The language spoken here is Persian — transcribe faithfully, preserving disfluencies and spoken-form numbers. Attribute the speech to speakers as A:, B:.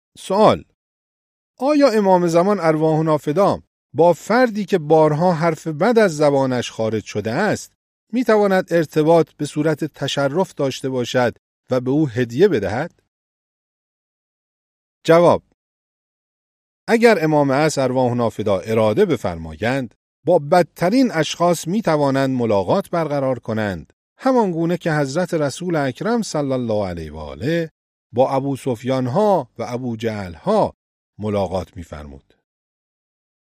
A: سوال: آیا امام زمان ارواحنا فدا با فردی که بارها حرف بد از زبانش خارج شده است می تواند ارتباط به صورت تشرف داشته باشد و به او هدیه بدهد؟ جواب: اگر امام عصر ارواحنا فدا اراده بفرمایند با بدترین اشخاص می توانند ملاقات برقرار کنند، همان گونه که حضرت رسول اکرم صلی الله علیه و آله با ابو سفیان ها و ابو جهل ها ملاقات می فرمود.